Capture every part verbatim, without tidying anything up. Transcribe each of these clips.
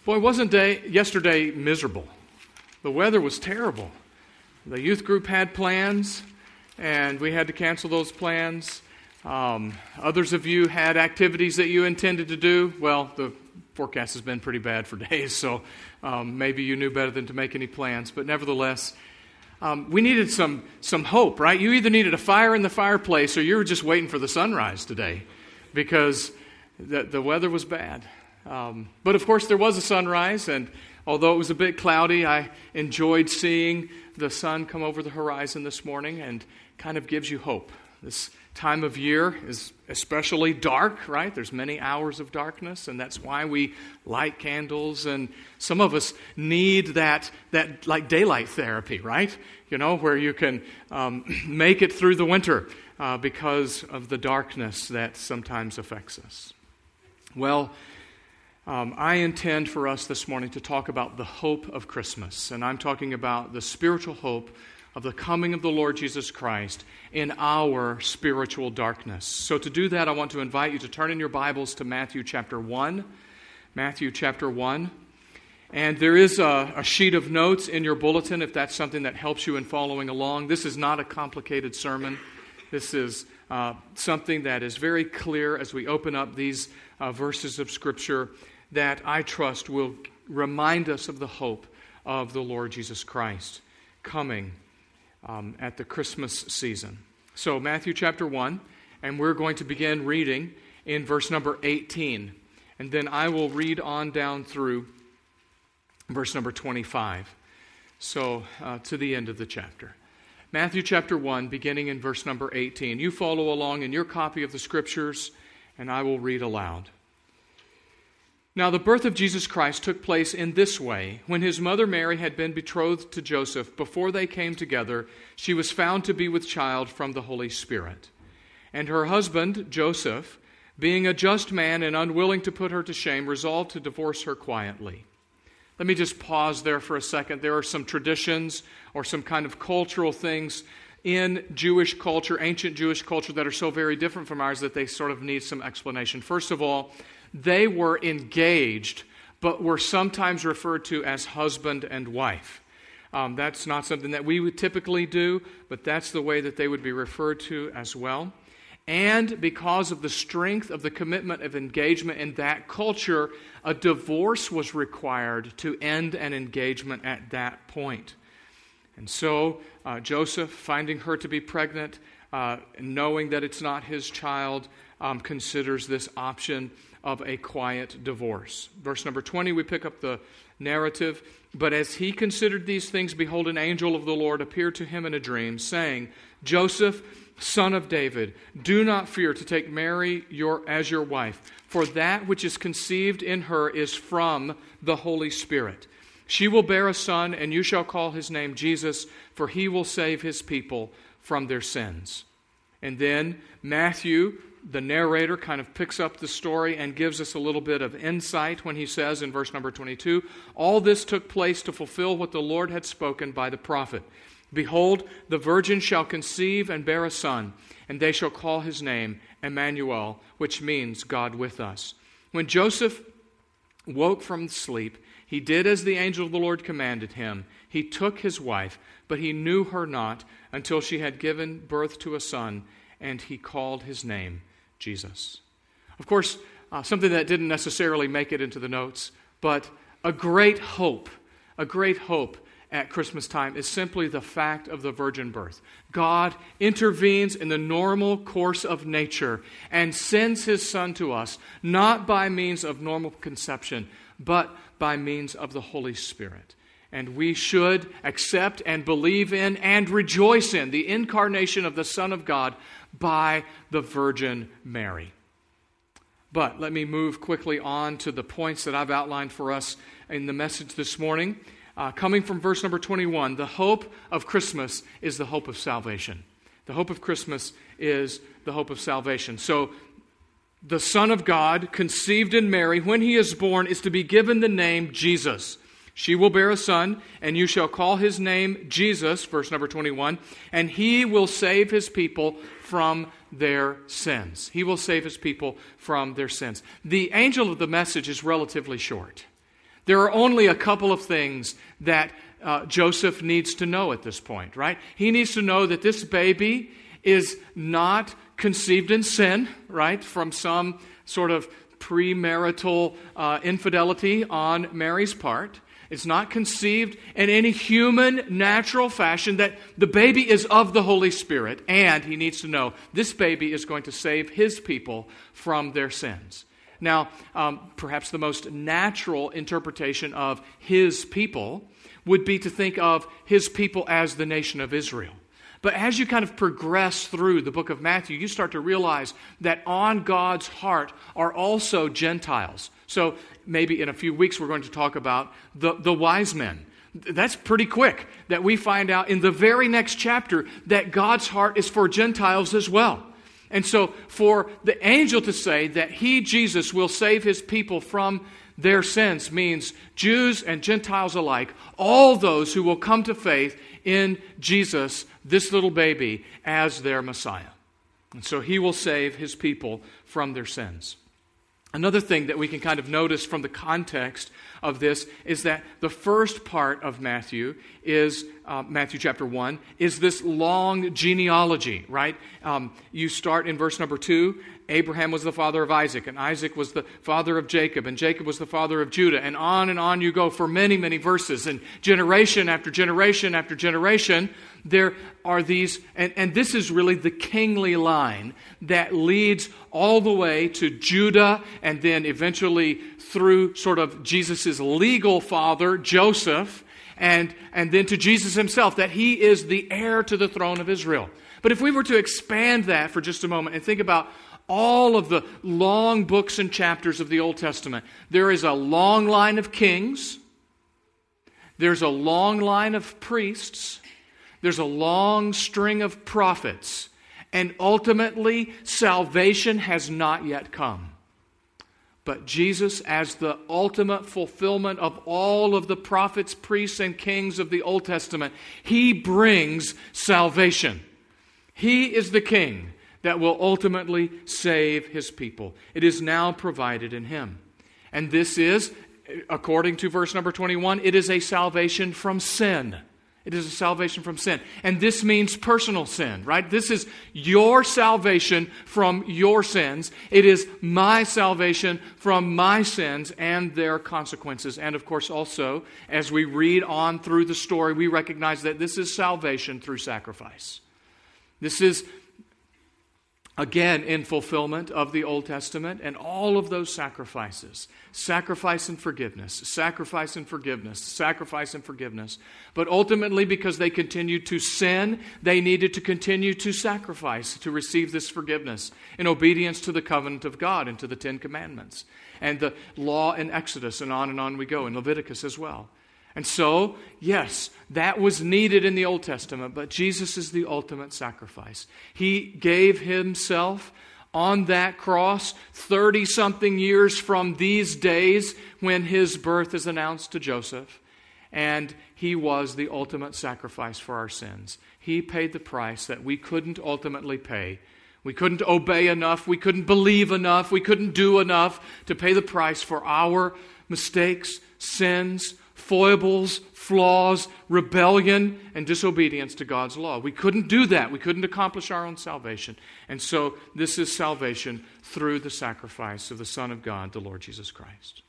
Boy, wasn't day yesterday miserable. The weather was terrible. The youth group had plans, and we had to cancel those plans. Um, others of you had activities that you intended to do. Well, the forecast has been pretty bad for days, so um, maybe you knew better than to make any plans. But nevertheless, um, we needed some some hope, right? You either needed a fire in the fireplace or you were just waiting for the sunrise today because the, the weather was bad. Um, but of course, there was a sunrise, and although it was a bit cloudy, I enjoyed seeing the sun come over the horizon this morning, and kind of gives you hope. This time of year is especially dark, right? There's many hours of darkness, and that's why we light candles, and some of us need that, that like daylight therapy, right? You know, where you can um, make it through the winter uh, because of the darkness that sometimes affects us. Well, Um, I intend for us this morning to talk about the hope of Christmas, and I'm talking about the spiritual hope of the coming of the Lord Jesus Christ in our spiritual darkness. So to do that, I want to invite you to turn in your Bibles to Matthew chapter one. Matthew chapter one. And there is a, a sheet of notes in your bulletin if that's something that helps you in following along. This is not a complicated sermon. This is uh, something that is very clear as we open up these uh, verses of Scripture that I trust will remind us of the hope of the Lord Jesus Christ coming um, at the Christmas season. So Matthew chapter one, and we're going to begin reading in verse number eighteen. And then I will read on down through verse number twenty-five. So uh, to the end of the chapter. Matthew chapter one, beginning in verse number eighteen. You follow along in your copy of the Scriptures, and I will read aloud. Now the birth of Jesus Christ took place in this way. When his mother Mary had been betrothed to Joseph, before they came together, she was found to be with child from the Holy Spirit. And her husband, Joseph, being a just man and unwilling to put her to shame, resolved to divorce her quietly. Let me just pause there for a second. There are some traditions or some kind of cultural things in Jewish culture, ancient Jewish culture, that are so very different from ours that they sort of need some explanation. First of all, they were engaged, but were sometimes referred to as husband and wife. Um, that's not something that we would typically do, but that's the way that they would be referred to as well. And because of the strength of the commitment of engagement in that culture, a divorce was required to end an engagement at that point. And so uh, Joseph, finding her to be pregnant, uh, knowing that it's not his child, um, considers this option of a quiet divorce. Verse number twenty, we pick up the narrative. But as he considered these things, behold, an angel of the Lord appeared to him in a dream, saying, Joseph, son of David, do not fear to take Mary your, as your wife, for that which is conceived in her is from the Holy Spirit. She will bear a son, and you shall call his name Jesus, for he will save his people from their sins. And then Matthew, the narrator, kind of picks up the story and gives us a little bit of insight when he says in verse number twenty-two, all this took place to fulfill what the Lord had spoken by the prophet. Behold, the virgin shall conceive and bear a son, and they shall call his name Emmanuel, which means God with us. When Joseph woke from sleep, he did as the angel of the Lord commanded him. He took his wife, but he knew her not until she had given birth to a son, and he called his name Jesus. Of course, uh, something that didn't necessarily make it into the notes, but a great hope, a great hope at Christmas time is simply the fact of the virgin birth. God intervenes in the normal course of nature and sends his Son to us, not by means of normal conception, but by means of the Holy Spirit. And we should accept and believe in and rejoice in the incarnation of the Son of God by the Virgin Mary. But let me move quickly on to the points that I've outlined for us in the message this morning. Uh, coming from verse number twenty-one, the hope of Christmas is the hope of salvation. The hope of Christmas is the hope of salvation. So the Son of God, conceived in Mary, when he is born, is to be given the name Jesus. She will bear a son, and you shall call his name Jesus, verse number twenty-one, and he will save his people from their sins. He will save his people from their sins. The angel of the message is relatively short. There are only a couple of things that uh, Joseph needs to know at this point, right? He needs to know that this baby is not conceived in sin, right, from some sort of premarital uh, infidelity on Mary's part. It's not conceived in any human, natural fashion, that the baby is of the Holy Spirit, and he needs to know this baby is going to save his people from their sins. Now, um, perhaps the most natural interpretation of his people would be to think of his people as the nation of Israel. But as you kind of progress through the book of Matthew, you start to realize that on God's heart are also Gentiles. So maybe in a few weeks we're going to talk about the, the wise men. That's pretty quick that we find out in the very next chapter that God's heart is for Gentiles as well. And so for the angel to say that he, Jesus, will save his people from their sins means Jews and Gentiles alike, all those who will come to faith in Jesus, this little baby, as their Messiah. And so he will save his people from their sins. Another thing that we can kind of notice from the context of this is that the first part of Matthew is, uh, Matthew chapter one, is this long genealogy, right? Um, you start in verse number two, Abraham was the father of Isaac, and Isaac was the father of Jacob, and Jacob was the father of Judah, and on and on you go for many, many verses, and generation after generation after generation, there are these, and, and this is really the kingly line that leads all the way to Judah, and then eventually through sort of Jesus' legal father, Joseph, and, and then to Jesus himself, that he is the heir to the throne of Israel. But if we were to expand that for just a moment and think about all of the long books and chapters of the Old Testament, there is a long line of kings, there's a long line of priests, there's a long string of prophets, and ultimately salvation has not yet come. But Jesus, as the ultimate fulfillment of all of the prophets, priests, and kings of the Old Testament, he brings salvation. He is the king that will ultimately save his people. It is now provided in him. And this is, according to verse number twenty-one, it is a salvation from sin. It is a salvation from sin. And this means personal sin, right? This is your salvation from your sins. It is my salvation from my sins and their consequences. And of course also, as we read on through the story, we recognize that this is salvation through sacrifice. This is, again, in fulfillment of the Old Testament and all of those sacrifices. Sacrifice and forgiveness, sacrifice and forgiveness, sacrifice and forgiveness. But ultimately, because they continued to sin, they needed to continue to sacrifice to receive this forgiveness in obedience to the covenant of God and to the Ten Commandments. And the law in Exodus, and on and on we go, in Leviticus as well. And so, yes, that was needed in the Old Testament, but Jesus is the ultimate sacrifice. He gave himself on that cross thirty-something years from these days when his birth is announced to Joseph. And he was the ultimate sacrifice for our sins. He paid the price that we couldn't ultimately pay. We couldn't obey enough. We couldn't believe enough. We couldn't do enough to pay the price for our mistakes, sins, foibles, flaws, rebellion, and disobedience to God's law. We couldn't do that. We couldn't accomplish our own salvation. And so this is salvation through the sacrifice of the Son of God, the Lord Jesus Christ.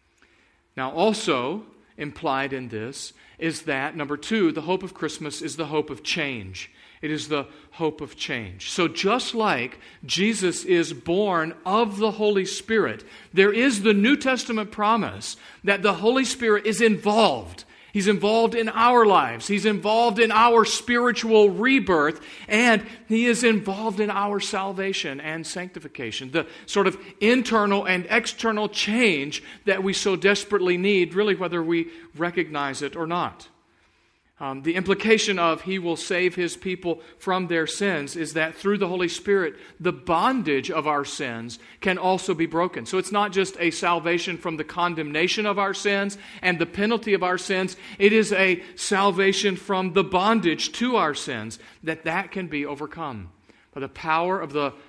Now also implied in this is that, number two, the hope of Christmas is the hope of change. It is the hope of change. So just like Jesus is born of the Holy Spirit, there is the New Testament promise that the Holy Spirit is involved. He's involved in our lives. He's involved in our spiritual rebirth, and He is involved in our salvation and sanctification. The sort of internal and external change that we so desperately need, really whether we recognize it or not. Um, the implication of He will save His people from their sins is that through the Holy Spirit, the bondage of our sins can also be broken. So it's not just a salvation from the condemnation of our sins and the penalty of our sins. It is a salvation from the bondage to our sins, that that can be overcome by the power of the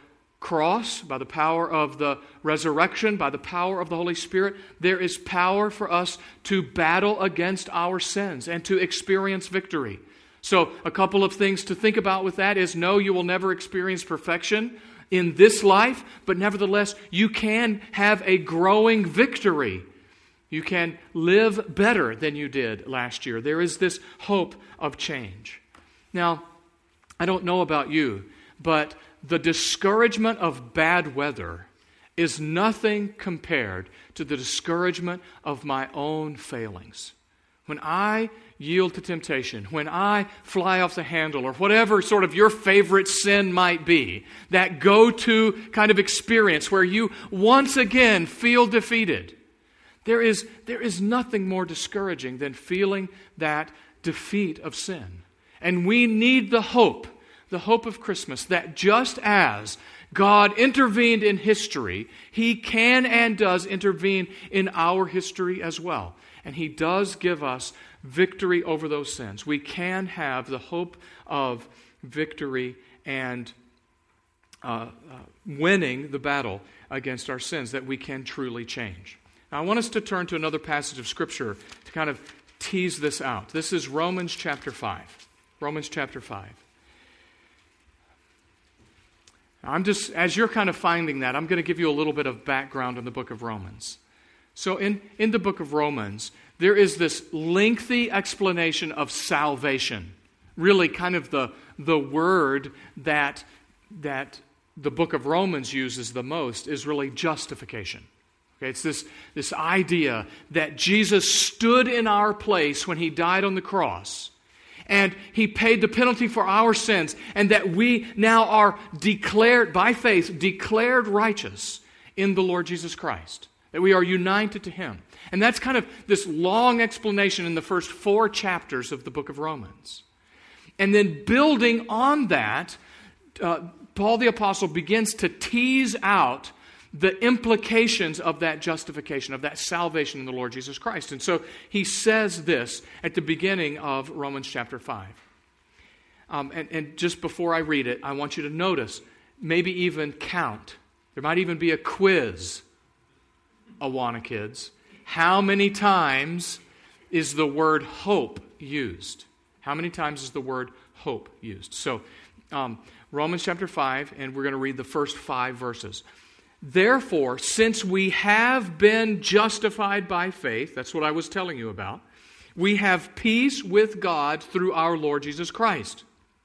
cross, by the power of the resurrection, by the power of the Holy Spirit, there is power for us to battle against our sins and to experience victory. So a couple of things to think about with that is, no, you will never experience perfection in this life, but nevertheless, you can have a growing victory. You can live better than you did last year. There is this hope of change. Now, I don't know about you, but the discouragement of bad weather is nothing compared to the discouragement of my own failings. When I yield to temptation, when I fly off the handle, or whatever sort of your favorite sin might be, that go-to kind of experience where you once again feel defeated, there is, there is nothing more discouraging than feeling that defeat of sin. And we need the hope, the hope of Christmas, that just as God intervened in history, He can and does intervene in our history as well. And He does give us victory over those sins. We can have the hope of victory and uh, uh, winning the battle against our sins, that we can truly change. Now, I want us to turn to another passage of Scripture to kind of tease this out. This is Romans chapter five. Romans chapter five. I'm just, as you're kind of finding that, I'm going to give you a little bit of background on the book of Romans. So in, in the book of Romans, there is this lengthy explanation of salvation. Really kind of the, the word that, that the book of Romans uses the most is really justification. Okay, it's this, this idea that Jesus stood in our place when He died on the cross, and He paid the penalty for our sins, and that we now are declared, by faith, declared righteous in the Lord Jesus Christ. That we are united to Him. And that's kind of this long explanation in the first four chapters of the book of Romans. And then building on that, uh, Paul the Apostle begins to tease out the implications of that justification, of that salvation in the Lord Jesus Christ. And so he says this at the beginning of Romans chapter five. Um, and, and just before I read it, I want you to notice, maybe even count. There might even be a quiz, Awana kids. How many times is the word hope used? How many times is the word hope used? So, um, Romans chapter five, and we're going to read the first five verses. Therefore, since we have been justified by faith, that's what I was telling you about, we have peace with God through our Lord Jesus Christ.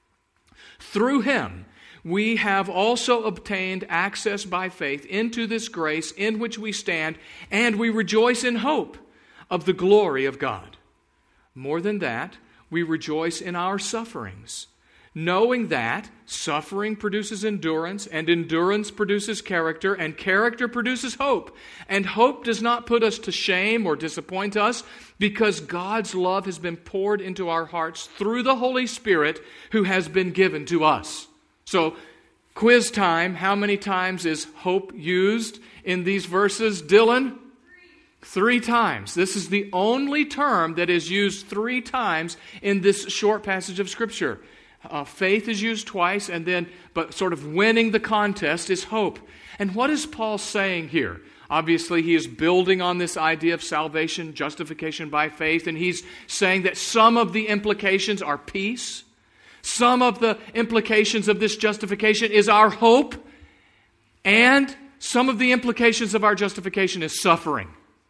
Through Him, we have also obtained access by faith into this grace in which we stand, and we rejoice in hope of the glory of God. More than that, we rejoice in our sufferings, knowing that suffering produces endurance, and endurance produces character, and character produces hope. And hope does not put us to shame or disappoint us, because God's love has been poured into our hearts through the Holy Spirit who has been given to us. So, quiz time. How many times is hope used in these verses, Dylan? Three. Three times. This is the only term that is used three times in this short passage of Scripture. Uh, faith is used twice, and then, but sort of winning the contest is hope. And what is Paul saying here? Obviously, he is building on this idea of salvation, justification by faith, and he's saying that some of the implications are peace. Some of the implications of this justification is our hope, and some of the implications of our justification is suffering.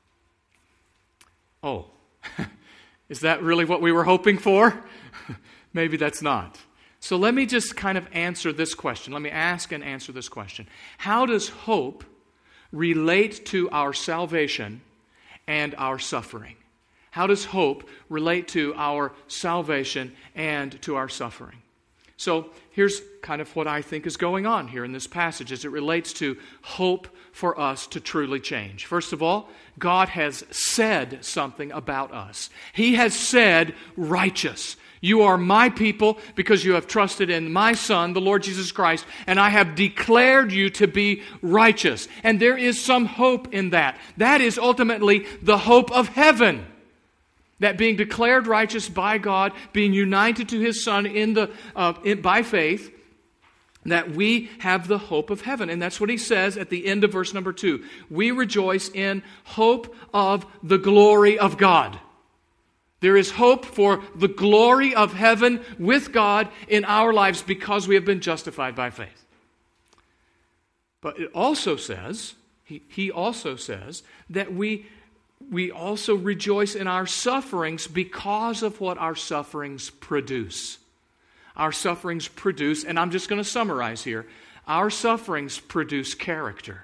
Oh, is that really what we were hoping for? Maybe that's not. So let me just kind of answer this question. Let me ask and answer this question. How does hope relate to our salvation and our suffering? How does hope relate to our salvation and to our suffering? So here's kind of what I think is going on here in this passage as it relates to hope for us to truly change. First of all, God has said something about us. He has said, righteous. You are my people because you have trusted in my Son, the Lord Jesus Christ, and I have declared you to be righteous. And there is some hope in that. That is ultimately the hope of heaven. That being declared righteous by God, being united to His Son in the uh, in, by faith, that we have the hope of heaven. And that's what he says at the end of verse number two. We rejoice in hope of the glory of God. There is hope for the glory of heaven with God in our lives because we have been justified by faith. But it also says, he, he also says, that we, we also rejoice in our sufferings because of what our sufferings produce. Our sufferings produce, and I'm just going to summarize here, our sufferings produce character.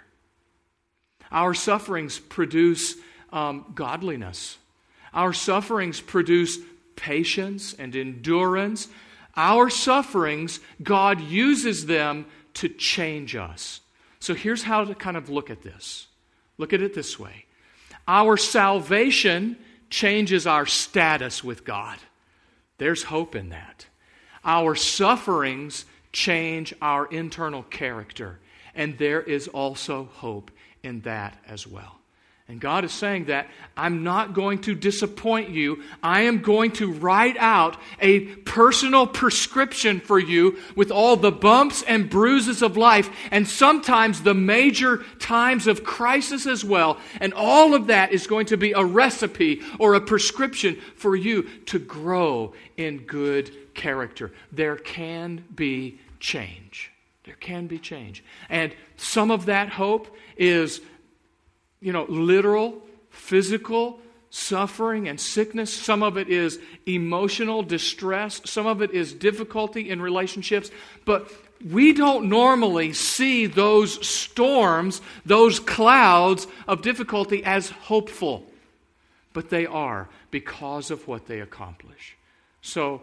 Our sufferings produce um, godliness. Our sufferings produce patience and endurance. Our sufferings, God uses them to change us. So here's how to kind of look at this. Look at it this way. Our salvation changes our status with God. There's hope in that. Our sufferings change our internal character. And there is also hope in that as well. And God is saying that I'm not going to disappoint you. I am going to write out a personal prescription for you with all the bumps and bruises of life and sometimes the major times of crisis as well. And all of that is going to be a recipe or a prescription for you to grow in good character. There can be change. There can be change. And some of that hope is, you know, literal, physical suffering and sickness. Some of it is emotional distress. Some of it is difficulty in relationships. But we don't normally see those storms, those clouds of difficulty as hopeful. But they are because of what they accomplish. So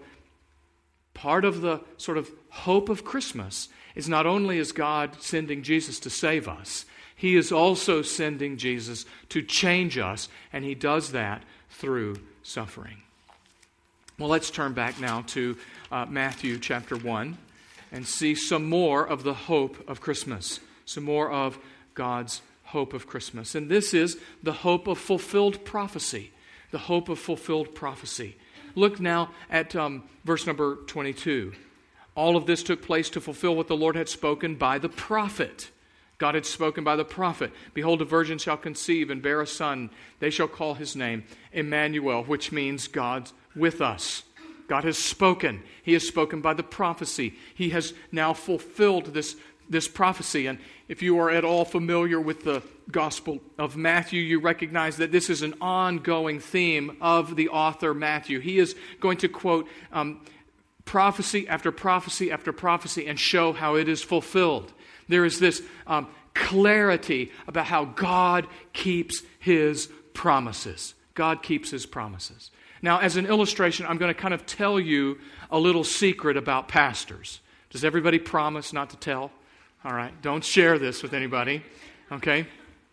part of the sort of hope of Christmas is not only is God sending Jesus to save us, He is also sending Jesus to change us, and He does that through suffering. Well, let's turn back now to uh, Matthew chapter one and see some more of the hope of Christmas, some more of God's hope of Christmas. And this is the hope of fulfilled prophecy, the hope of fulfilled prophecy. Look now at um, verse number twenty-two. All of this took place to fulfill what the Lord had spoken by the prophet. God had spoken by the prophet. Behold, a virgin shall conceive and bear a son. They shall call his name Emmanuel, which means God with us. God has spoken. He has spoken by the prophecy. He has now fulfilled this, this prophecy. And if you are at all familiar with the Gospel of Matthew, you recognize that this is an ongoing theme of the author Matthew. He is going to quote um, prophecy after prophecy after prophecy and show how it is fulfilled. There is this um, clarity about how God keeps His promises. God keeps His promises. Now, as an illustration, I'm going to kind of tell you a little secret about pastors. Does everybody promise not to tell? All right, don't share this with anybody. Okay?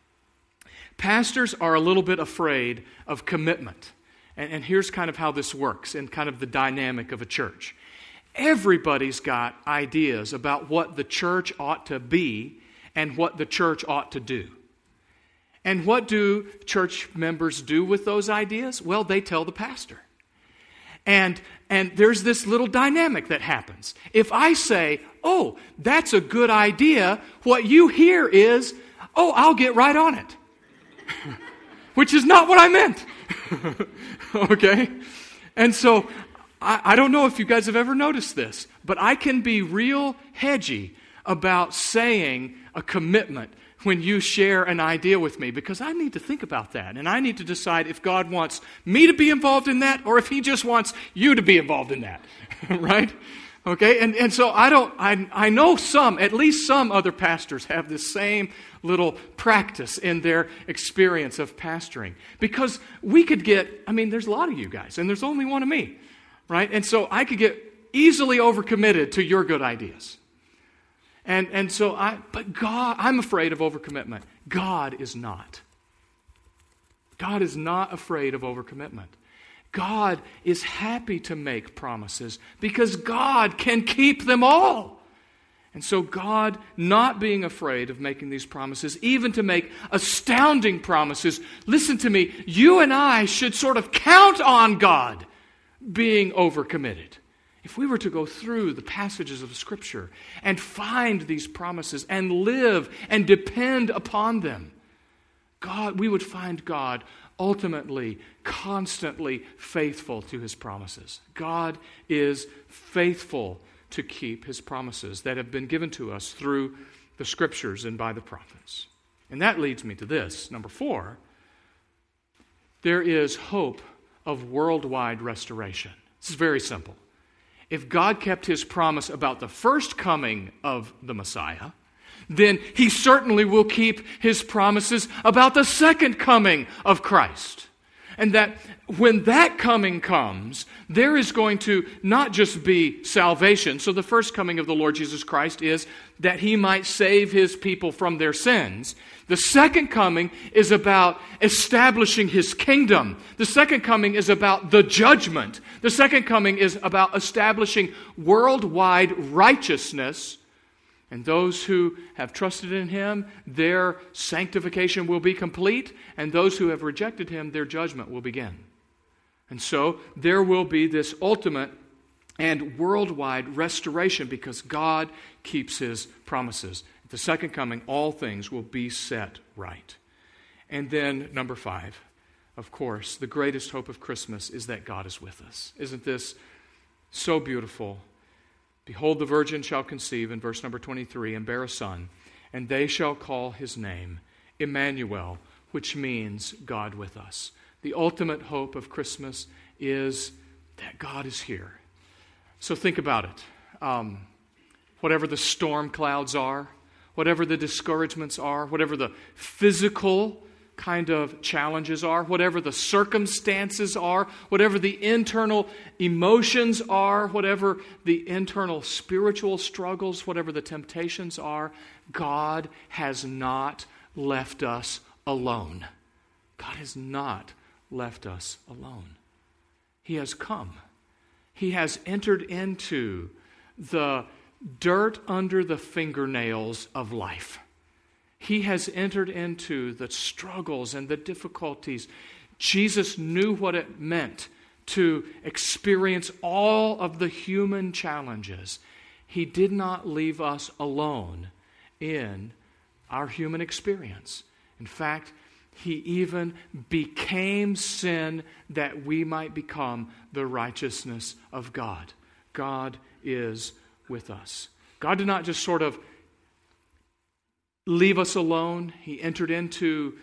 Pastors are a little bit afraid of commitment. And, and here's kind of how this works and kind of the dynamic of a church. Everybody's got ideas about what the church ought to be and what the church ought to do. And what do church members do with those ideas? Well, they tell the pastor. And, and there's this little dynamic that happens. If I say, oh, that's a good idea, what you hear is, oh, I'll get right on it. Which is not what I meant. Okay? And so, I, I don't know if you guys have ever noticed this, but I can be real hedgy about saying a commitment when you share an idea with me, because I need to think about that, and I need to decide if God wants me to be involved in that or if He just wants you to be involved in that, right? Okay, and, and so I don't, I, I know some, at least some other pastors have this same little practice in their experience of pastoring, because we could get, I mean, there's a lot of you guys, and there's only one of me, right? And so I could get easily overcommitted to your good ideas. And and so I, but God, I'm afraid of overcommitment. God is not. God is not afraid of overcommitment. God is happy to make promises because God can keep them all. And so God, not being afraid of making these promises, even to make astounding promises, listen to me, you and I should sort of count on God being overcommitted if we were to go through the passages of Scripture and find these promises and live and depend upon them, God, we would find God ultimately, constantly faithful to His promises. God is faithful to keep His promises that have been given to us through the Scriptures and by the prophets. And that leads me to this. Number four, there is hope of worldwide restoration. This is very simple. If God kept His promise about the first coming of the Messiah, then He certainly will keep His promises about the second coming of Christ. And that when that coming comes, there is going to not just be salvation. So the first coming of the Lord Jesus Christ is that He might save His people from their sins. The second coming is about establishing His kingdom. The second coming is about the judgment. The second coming is about establishing worldwide righteousness. And those who have trusted in Him, their sanctification will be complete. And those who have rejected Him, their judgment will begin. And so there will be this ultimate and worldwide restoration because God keeps His promises. At the second coming, all things will be set right. And then, number five, of course, the greatest hope of Christmas is that God is with us. Isn't this so beautiful? Behold, the virgin shall conceive, in verse number twenty-three, and bear a son, and they shall call his name Emmanuel, which means God with us. The ultimate hope of Christmas is that God is here. So think about it. Um, whatever the storm clouds are, whatever the discouragements are, whatever the physical kind of challenges are, whatever the circumstances are, whatever the internal emotions are, whatever the internal spiritual struggles, whatever the temptations are, God has not left us alone. God has not left us alone. He has come. He has entered into the dirt under the fingernails of life. He has entered into the struggles and the difficulties. Jesus knew what it meant to experience all of the human challenges. He did not leave us alone in our human experience. In fact, He even became sin that we might become the righteousness of God. God is with us. God did not just sort of leave us alone. He entered into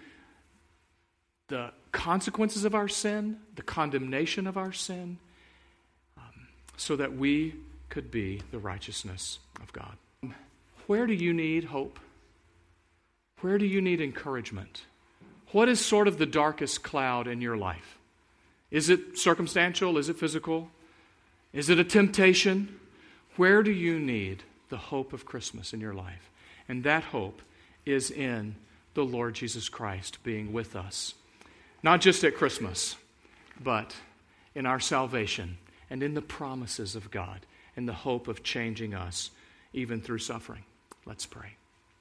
the consequences of our sin, the condemnation of our sin, um, so that we could be the righteousness of God. Where do you need hope? Where do you need encouragement? What is sort of the darkest cloud in your life? Is it circumstantial? Is it physical? Is it a temptation? Where do you need the hope of Christmas in your life? And that hope is in the Lord Jesus Christ being with us. Not just at Christmas, but in our salvation and in the promises of God and the hope of changing us even through suffering. Let's pray.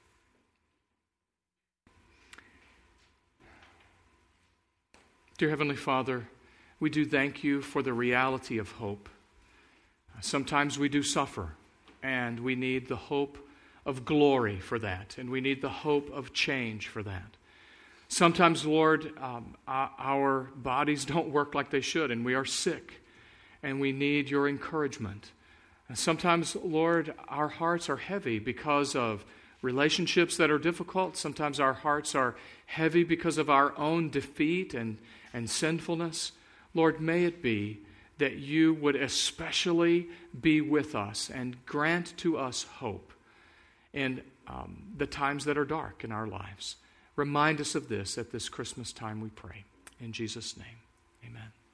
Dear Heavenly Father, we do thank You for the reality of hope. Sometimes we do suffer, and we need the hope of glory for that, and we need the hope of change for that. Sometimes, Lord, um, our bodies don't work like they should, and we are sick, and we need Your encouragement. And sometimes, Lord, our hearts are heavy because of relationships that are difficult. Sometimes our hearts are heavy because of our own defeat and, and sinfulness. Lord, may it be that You would especially be with us and grant to us hope in um, the times that are dark in our lives. Remind us of this at this Christmas time, we pray. In Jesus' name, amen.